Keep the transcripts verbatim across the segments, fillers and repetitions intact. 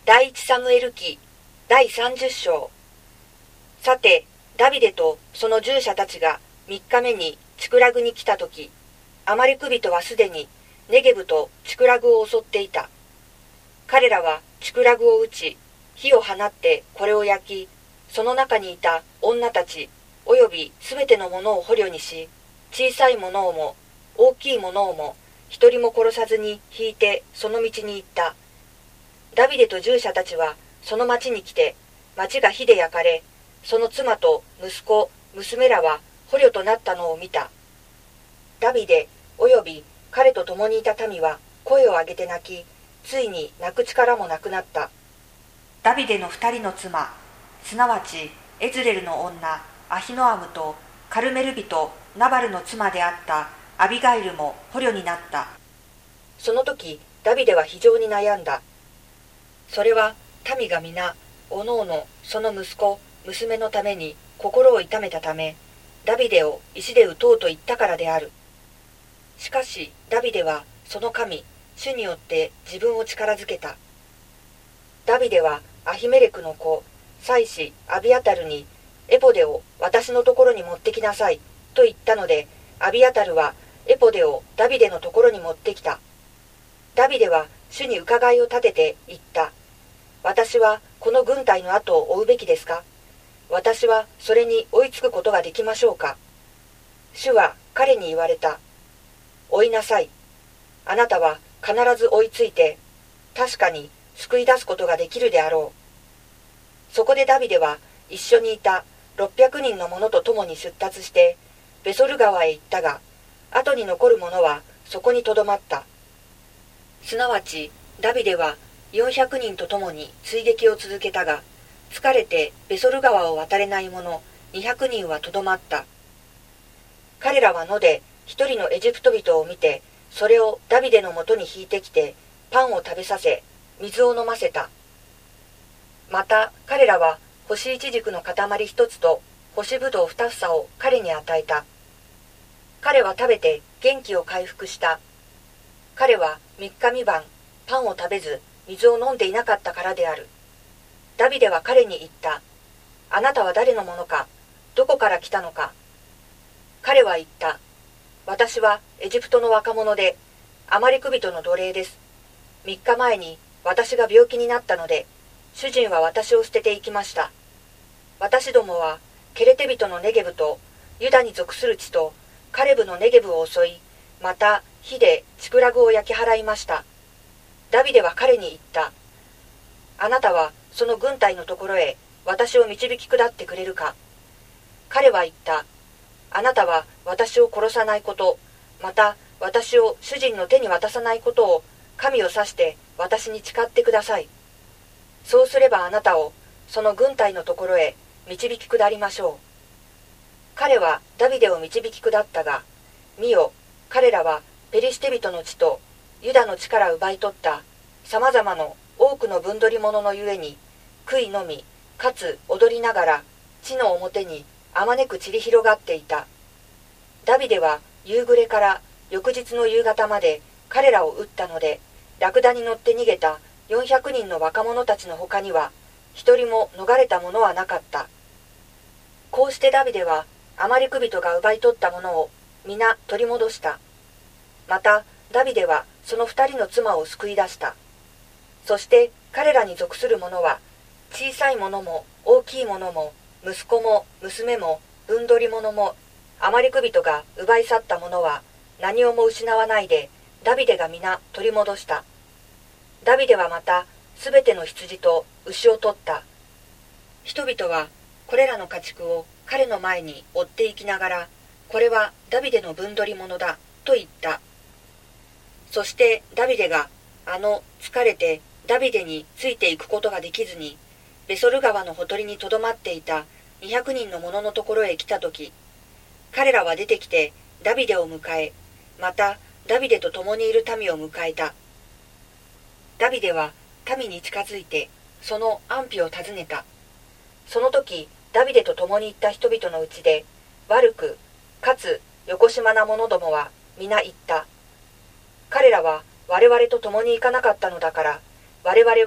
第一サムエル記第さんじゅっ章。さて、ダビデとその従者たちが三日目にチクラグに来たとき、アマレク人はすでにネゲブとチクラグを襲っていた。彼らはチクラグを撃ち、火を放ってこれを焼き、その中にいた女たち、およびすべてのものを捕虜にし、小さいものをも大きいものをも一人も殺さずに引いてその道に行った。ダビデと従者たちはその町に来て、町が火で焼かれ、その妻と息子、娘らは捕虜となったのを見た。ダビデおよび彼と共にいた民は声を上げて泣き、ついに泣く力もなくなった。ダビデの二人の妻、すなわちエズレルの女アヒノアムとカルメル人ナバルの妻であったアビガイルも捕虜になった。その時ダビデは非常に悩んだ。それは民が皆おのおのその息子娘のために心を痛めたため、ダビデを石で撃とうと言ったからである。しかしダビデはその神主によって自分を力づけた。ダビデはアヒメレクの子祭司アビアタルにエポデを私のところに持ってきなさいと言ったので、アビアタルはエポデをダビデのところに持ってきた。ダビデは主に伺いを立てて言った。私はこの軍隊の後を追うべきですか？私はそれに追いつくことができましょうか？主は彼に言われた。追いなさい。あなたは必ず追いついて、確かに救い出すことができるであろう。そこでダビデは一緒にいたろっぴゃくにんの者と共に出立して、ベソル川へ行ったが、後に残る者はそこにとどまった。すなわちダビデはよんひゃくにんと共に追撃を続けたが、疲れてベソル川を渡れない者にひゃくにんはとどまった。彼らは野で一人のエジプト人を見て、それをダビデのもとに引いてきて、パンを食べさせ、水を飲ませた。また彼らは干しイチジクの塊一つと干しぶどう二房を彼に与えた。彼は食べて元気を回復した。彼は三日三晩パンを食べず水を飲んでいなかったからである。ダビデは彼に言った。あなたは誰のものか、どこから来たのか。彼は言った。私はエジプトの若者で、アマレク人の奴隷です。三日前に私が病気になったので、主人は私を捨てて行きました。私どもはケレテ人のネゲブとユダに属する地とカレブのネゲブを襲い、また火でチクラグを焼き払いました。ダビデは彼に言った。あなたはその軍隊のところへ私を導き下ってくれるか。彼は言った。あなたは私を殺さないこと、また私を主人の手に渡さないことを神を指して私に誓ってください。そうすればあなたをその軍隊のところへ導き下りましょう。彼はダビデを導き下ったが、見よ、彼らはペリシテ人の地とユダの地から奪い取ったさまざまの多くの分取り物のゆえに、悔いのみかつ踊りながら地の表にあまねく散り広がっていた。ダビデは夕暮れから翌日の夕方まで彼らを撃ったので、ラクダに乗って逃げたよんひゃくにんの若者たちの他には一人も逃れた者はなかった。こうしてダビデはアマレク人が奪い取ったものを皆取り戻した。またダビデはその二人の妻を救い出した。そして彼らに属する者は、小さい者も大きい者も息子も娘も分取り者も、アマレク人が奪い去った者は何をも失わないで、ダビデが皆取り戻した。ダビデはまたすべての羊と牛を取った。人々はこれらの家畜を彼の前に追っていきながら、これはダビデの分取り物だと言った。そしてダビデがあの疲れてダビデについていくことができずに、ベソル川のほとりにとどまっていたにひゃくにんの者のところへ来たとき、彼らは出てきてダビデを迎え、またダビデと共にいる民を迎えた。ダビデは民に近づいてその安否を尋ねた。その時ダビデと共に行った人々のうちで、悪くかつよこしまな者どもは皆言った。彼らは我々と共に行かなかったのだから、我々は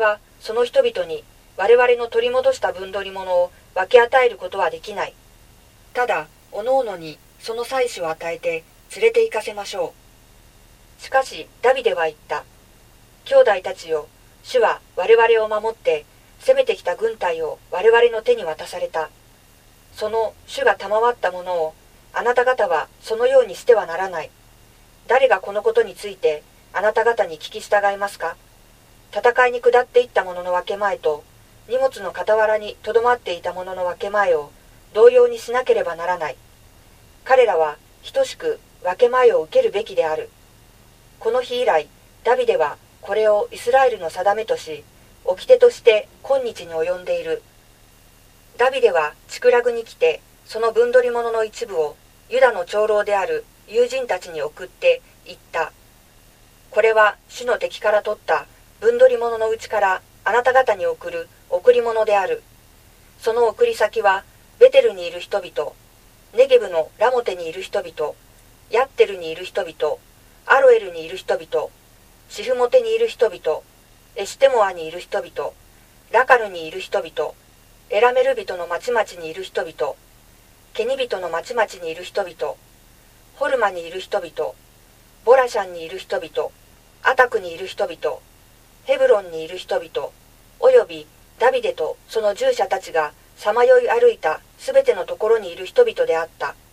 その人々に我々の取り戻した分取り物を分け与えることはできない。ただ、おのおのにその妻子を与えて連れて行かせましょう。しかし、ダビデは言った。兄弟たちよ、主は我々を守って、攻めてきた軍隊を我々の手に渡された。その主が賜ったものを、あなた方はそのようにしてはならない。誰がこのことについて、あなた方に聞き従いますか？戦いに下っていった者の分け前と、荷物の傍らにとどまっていた者の分け前を、同様にしなければならない。彼らは等しく分け前を受けるべきである。この日以来、ダビデはこれをイスラエルの定めとし、掟として今日に及んでいる。ダビデはチクラグに来て、その分取り物の一部をユダの長老である友人たちに送って言った。これは主の敵から取った分取り物のうちからあなた方に送る贈り物である。その送り先はベテルにいる人々、ネゲブのラモテにいる人々、ヤッテルにいる人々、アロエルにいる人々、シフモテにいる人々、エシテモアにいる人々、ラカルにいる人々、エラメル人の町々にいる人々、ケニ人の町々にいる人々、ホルマにいる人々、ボラシャンにいる人々、アタクにいる人々、ヘブロンにいる人々、およびダビデとその従者たちがさまよい歩いたすべてのところにいる人々であった。